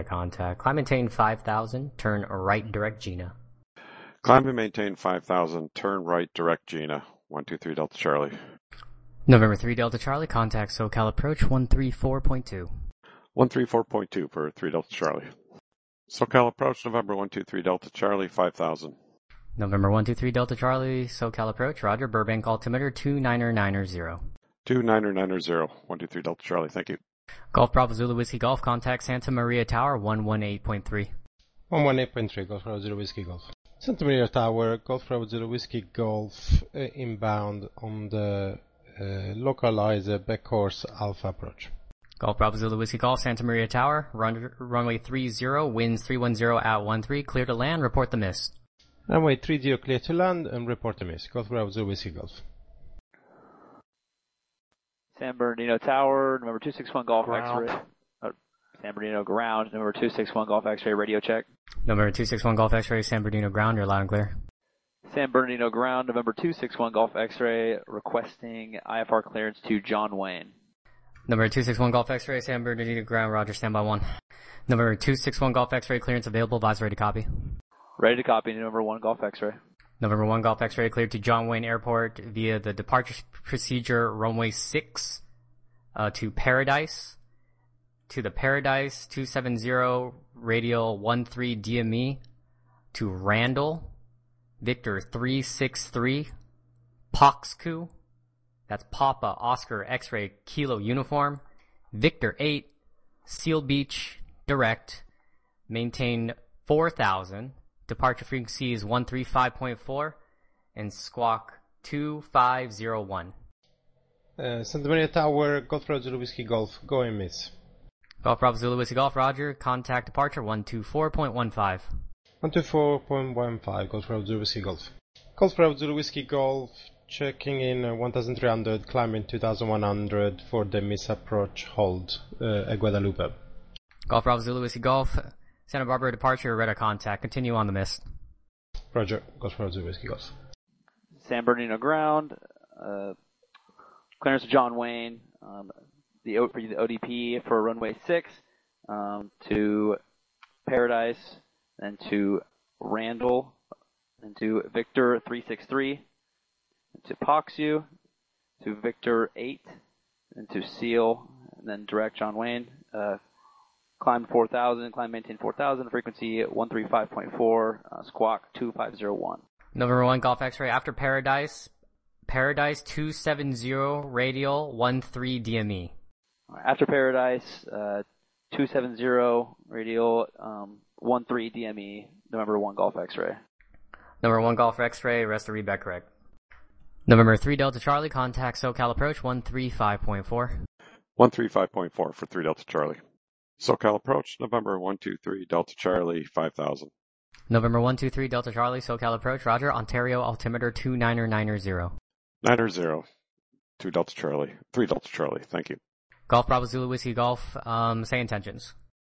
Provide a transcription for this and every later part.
contact. Climb maintain 5,000, turn right direct Gina. Climb and maintain 5,000, turn right direct Gina. 123 Delta Charlie. November 3 Delta Charlie, contact SoCal approach 134.2. 134.2 for 3 Delta Charlie. SoCal approach, November 123 Delta Charlie, 5,000. November 123 Delta Charlie, SoCal approach, roger, Burbank altimeter 2990. 2990, 123 Delta Charlie, thank you. Golf Bravo Zulu Whiskey Golf, contact Santa Maria Tower 118.3. 118.3, Golf Bravo Zulu Whiskey Golf. Santa Maria Tower, Golf Bravo Zulu Whiskey Golf, inbound on the localizer backcourse Alpha approach. Golf Bravo Zulu Whiskey Golf, Santa Maria Tower, runway 30, winds 310 at 13, clear to land, report the mist. Runway 30 clear to land and report the mist. Golf Bravo Zulu Whiskey Golf. San Bernardino Tower, number 261 Golf Ground. X-ray. San Bernardino Ground, number 261 Golf X-ray, radio check. November 261 Golf X-ray, San Bernardino Ground, you're loud and clear. San Bernardino Ground, November 261 Golf X-ray, requesting IFR clearance to John Wayne. Number 261 Golf X-ray, San Bernardino Ground, roger, standby 1. Number 261 Golf X-ray, clearance available, advise ready to copy. Ready to copy, November 1 Golf X-ray. November 1 Golf X-ray, cleared to John Wayne Airport via the departure procedure runway 6 to Paradise. To the Paradise 270 radial 13 DME to Randall, Victor 363, Poxcu, that's Papa Oscar X-ray Kilo Uniform, Victor 8, Seal Beach direct, maintain 4,000, departure frequency is 135.4, and squawk 2501. Santa Maria Tower, Golf Bravo Zulu Whiskey Golf, go and miss. Golf Bravo Zulu Whiskey Golf, roger, contact departure 124.15. 124.15, Golf Bravo Zulu Whiskey Golf. Golf Bravo Zulu Whiskey Golf, checking in 1,300, climbing 2,100 for the miss approach hold, Guadalupe. Golf Bravo Zulu Whiskey Golf, Santa Barbara departure, radar contact, continue on the mist. Roger, Golf Bravo Zulu Whiskey Golf. San Bernardino Ground, clearance to John Wayne, the ODP for runway 6, to Paradise, then to Randall, then to Victor 363, to Poxu, to Victor 8, and to Seal, and then direct John Wayne. Climb 4,000, climb maintain 4,000, frequency 135.4, squawk 2501. November 1 Golf X-ray after Paradise 270 radial 13 DME. After Paradise, 270 radial 13 DME, November 1 Golf X-ray. November 1 Golf X-ray, rest of readback correct. November 3 Delta Charlie, contact SoCal approach 135.4. 135.4 for 3 Delta Charlie. SoCal approach, November 123 Delta Charlie, 5,000. November 123 Delta Charlie, SoCal approach, roger, Ontario altimeter 2990. 90, 2 Delta Charlie, 3 Delta Charlie, thank you. Golf Bravo Zulu Whiskey Golf, say intentions.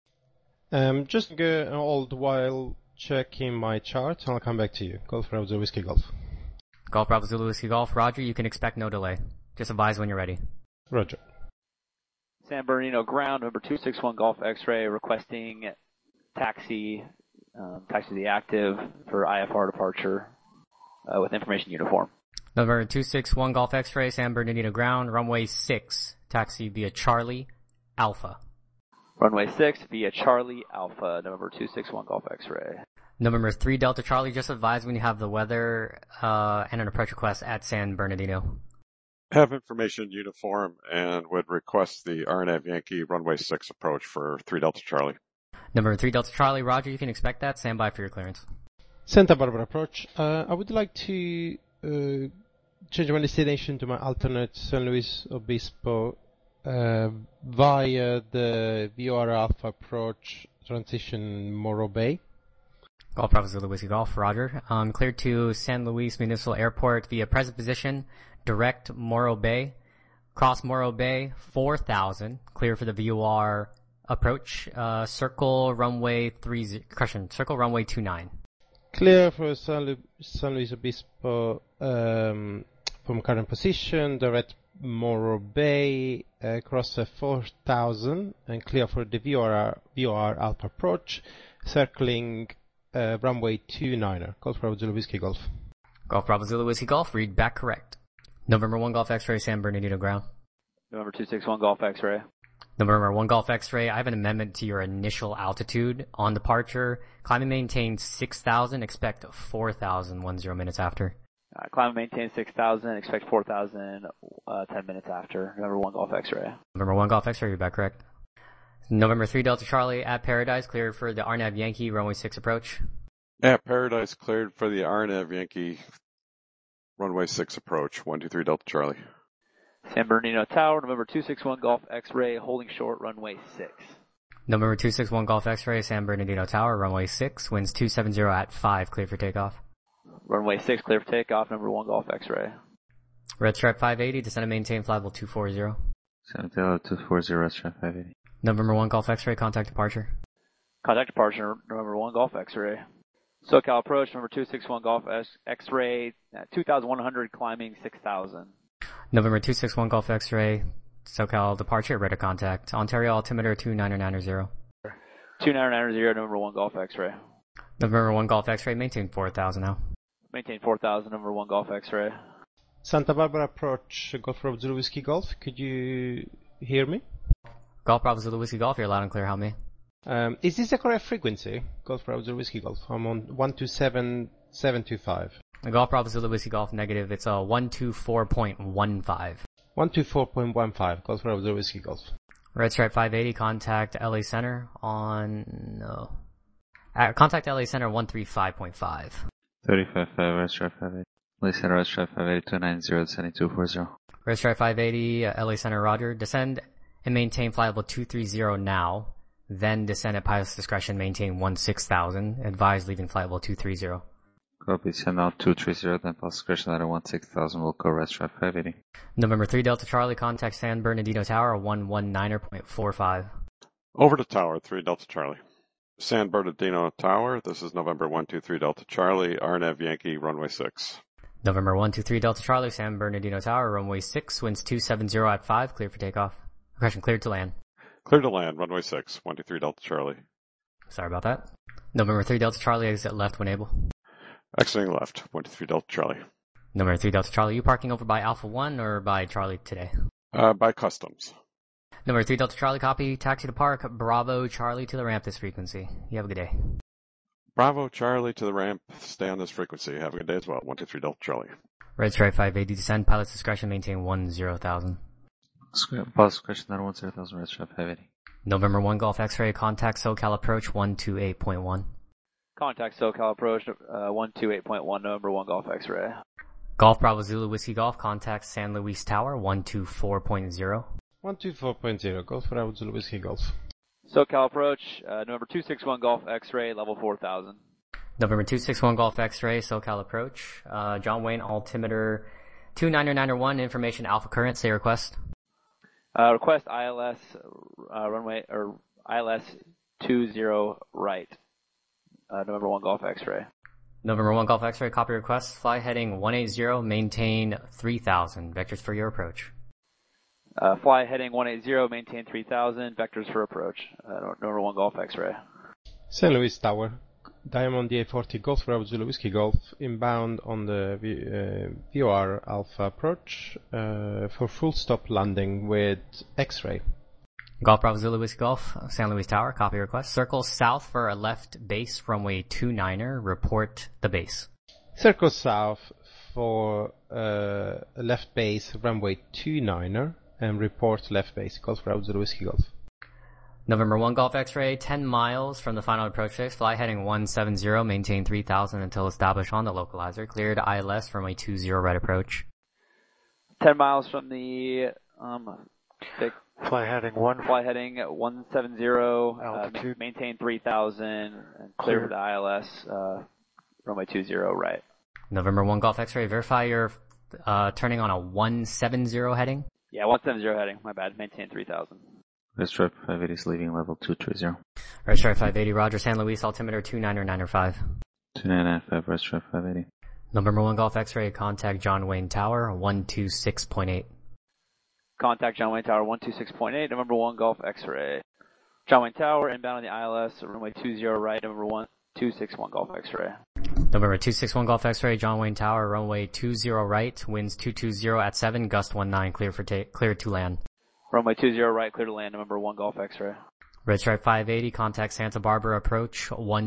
Just go all the while checking my chart, and I'll come back to you. Golf Bravo Zulu Whiskey Golf. Golf Bravo Zulu Whiskey Golf, roger, you can expect no delay. Just advise when you're ready. Roger. San Bernardino Ground, November 261 Golf X-ray, requesting taxi to the active for IFR departure with information uniform. November 261 Golf X-ray, San Bernardino Ground, runway 6, taxi via Charlie Alpha. Runway 6 via Charlie Alpha, November 261 Golf X-ray. November 3 Delta Charlie, just advise when you have the weather and an approach request at San Bernardino. Have information uniform and would request the RNAV Yankee runway 6 approach for 3 Delta Charlie. November 3 Delta Charlie, roger, you can expect that. Stand by for your clearance. Santa Barbara approach. I would like to change my destination to my alternate San Luis Obispo via the VOR Alpha approach, transition Morro Bay. Golf Bravo Zulu Whiskey Golf, roger. Cleared to San Luis Municipal Airport via present position, direct Morro Bay. Cross Morro Bay, 4,000. Clear for the VOR approach. Circle runway 29. Clear for San Luis Obispo from current position, direct Morro Bay, cross 4000 and clear for the VOR Alpha approach, circling runway 29er. Golf Bravo Zulu Whiskey Golf. Golf Bravo Zulu Whiskey Golf, read back correct. November 1 Golf X-Ray, San Bernardino ground. November 261 Golf X-Ray. November 1 Golf X-Ray, I have an amendment to your initial altitude on departure. Climb and maintain 6,000, expect 4,000 10 minutes after. Climb and maintain 6,000, expect 4,000 10 minutes after. November 1 Golf X-Ray. November 1 Golf X-Ray, you're back correct. November 3 Delta Charlie at Paradise, cleared for the RNAV Yankee, runway 6 approach. At Paradise, cleared for the RNAV Yankee, runway 6 approach, 123 Delta Charlie. San Bernardino Tower, November 261 Golf X-Ray, holding short, runway 6. November 261 Golf X-Ray, San Bernardino Tower, runway 6, winds 270 at 5, clear for takeoff. Runway 6, clear for takeoff, number 1 Golf X-Ray. Red Stripe 580, descend and maintain flight level 240. 240, Red Stripe 580. November 1 Golf X-Ray, contact departure. Contact departure, November 1 Golf X-Ray. SoCal approach, number 261 Golf X-Ray, 2,100, climbing 6,000. November 261 Golf X-Ray, SoCal departure, radar contact. Ontario altimeter 2990. 2990, November 1 Golf X-Ray. November 1 Golf X-Ray, maintain 4,000 now. Maintain 4,000, number 1 Golf X-Ray. Santa Barbara approach, Golf Bravo Zulu Whiskey Golf. Could you hear me? Golf Bravo Zulu Whiskey Golf, you're loud and clear, help me. Is this the correct frequency? Golf Bravo Zulu Whiskey Golf. I'm on 127725. Golf Bravo Zulu Whiskey Golf negative, it's a 124.15. 124.15, Golf Bravo Zulu Whiskey Golf. Red Stripe 580, contact LA Center contact LA Center 135.5. 35.5, Red Stripe 580. LA Center, Red Stripe 580, 290, descending 240. Red Stripe 580, LA Center, roger. Descend and maintain flight level 230 now. Then descend at pilot's discretion, maintain 16,000. Advise leaving flight level 230. Copy, send out 230, then pilot's discretion ladder 16,000 will go Red Stripe 580. November 3 Delta Charlie, contact San Bernardino Tower 119.45. Over to Tower, 3 Delta Charlie. San Bernardino Tower, this is November 123 Delta Charlie, RNAV Yankee, runway 6. November 123 Delta Charlie, San Bernardino Tower, runway 6, winds 270 at 5, clear for takeoff. Question cleared to land. Clear to land, runway 6, 123 Delta Charlie. Sorry about that. November 3 Delta Charlie, exit left when able. Exiting left, 123 Delta Charlie. November 3 Delta Charlie, you parking over by Alpha 1 or by Charlie today? By customs. Number 3 Delta Charlie, copy. Taxi to park. Bravo Charlie to the ramp this frequency. You have a good day. Bravo Charlie to the ramp. Stay on this frequency. Have a good day as well. 123 Delta Charlie. Red Stripe 580, descend. Pilot's discretion, maintain 10,000. Pilot's discretion, not 10,000, Red Stripe 580. November 1 Golf X-ray, contact SoCal approach 128.1. Contact SoCal approach 128.1, November 1 Golf X-ray. Golf Bravo Zulu Whiskey Golf, contact San Luis Tower 124.0. 124.0, Golf Bravo Zulu Whiskey Golf. SoCal approach, November 261 Golf X-ray, level 4,000. November 261 Golf X-ray, SoCal approach. John Wayne, altimeter 29901, information Alpha Current, say request. Request ILS, runway, or ILS 20 right. November 1 Golf X-ray. November 1 Golf X-ray, copy request. Fly heading 180, maintain 3,000. Vectors for your approach. Fly heading 180, maintain 3,000. Vectors for approach. November 1 Golf X-ray. San Luis Tower. Diamond DA40 Golf Bravo Zulu Whiskey Golf. Inbound on the VOR Alpha approach for full stop landing with X-ray. Golf Bravo Zulu Whiskey Golf, San Luis Tower, copy request. Circle south for a left base, runway 29er, report the base. Circle south for a left base, runway 29er, and report left base, Golf Bravo Zulu Whiskey Golf. November 1 Golf X-ray, 10 miles from the final approach phase, fly heading 170, maintain 3,000 until established on the localizer. Cleared ILS, runway 20 right approach. 10 miles from the, Fly heading 170, altitude. maintain 3,000, and clear for the ILS, runway 20 right. November 1 Golf X-ray, verify you're turning on a 170 heading. Yeah, 170 heading, my bad, maintain 3,000. Red Stripe 580 is leaving level 230. Red Stripe 580, roger, San Luis, altimeter 29905. 2995, Red Stripe 580. November 1 Golf X-ray, contact John Wayne Tower, 126.8. contact John Wayne Tower 126.8, November 1 Golf X-Ray. John Wayne Tower, inbound on the ILS, runway 20 right, November 261 Golf X-Ray. November 261 Golf X-Ray, John Wayne Tower, runway 20 right, winds 220 at 7, gust 19, clear to land. Runway 20 right, clear to land, November 1 Golf X-Ray. Red Stripe 580, contact Santa Barbara approach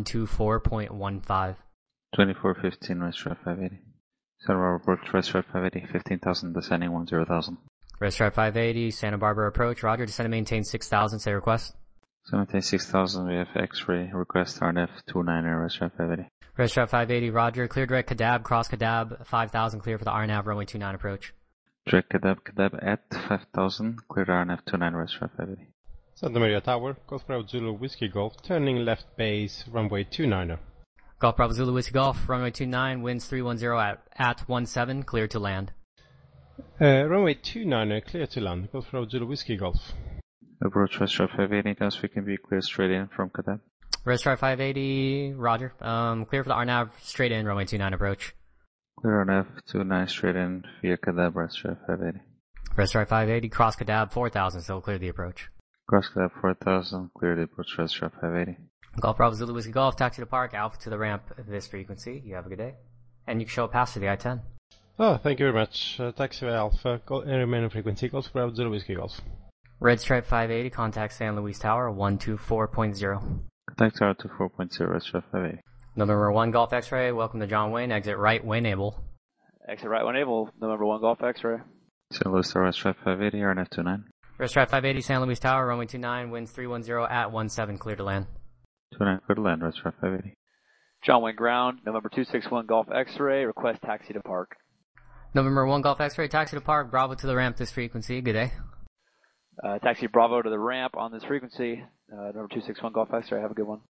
124.15. 2415 Red Stripe 580. Santa Barbara approach Red Stripe 580, 15,000 descending 10,000. Red Stripe 580, Santa Barbara approach, roger, descend and maintain 6,000, say request. Maintain 6,000, we have X-ray, request RNF 29 Red Stripe 580. Red Stripe 580, roger, clear direct Kadab, cross Kadab, 5,000, clear for the RNAV, runway 29 approach. Direct Kadab at 5,000, clear RNF 29 Red Stripe 580. Santa Maria Tower, Golf Bravo Zulu Whiskey Golf, turning left base, runway 29er. Golf Bravo Zulu Whiskey Golf, runway 29, winds 310 at 17, clear to land. Runway 29er, clear to land, Golf Bravo Zulu Whiskey Golf. Approach Red Stripe 580, guys, we can be clear straight in from Kadab. Red Stripe 580, roger, clear for the RNAV, straight in, runway 29 approach. Clear RNF 29 straight in via Kadab, Red Stripe 580. Red Stripe 580, cross Kadab, 4,000, still clear the approach. Cross Kadab 4,000, clear the approach Red Stripe 580. Golf Bravo Zulu Whiskey Golf, taxi to park, Alpha to the ramp, this frequency. You have a good day. And you can show a pass to the I-10. Oh, thank you very much. Taxi Alpha, remaining frequency, Golf Bravo Zulu Whiskey Golf. Red Stripe 580, contact San Luis Tower, 124.0. Contact Tower 24.0, Red Stripe 580. November 1 Golf X-Ray, welcome to John Wayne, exit right when able. Exit right when able, November 1 Golf X-Ray. St. Louis Tower, Red Stripe 580, RNF 29. Red Stripe 580, San Luis Tower, runway 29, winds 310 at 17, clear to land. 29, clear to land, Red Stripe 580. John Wayne Ground, November 261 Golf X-Ray, request taxi to park. November 1 Golf X-Ray, taxi to park, Bravo to the ramp, this frequency, good day. Taxi Bravo to the ramp on this frequency, November 261 Golf X-Ray, have a good one.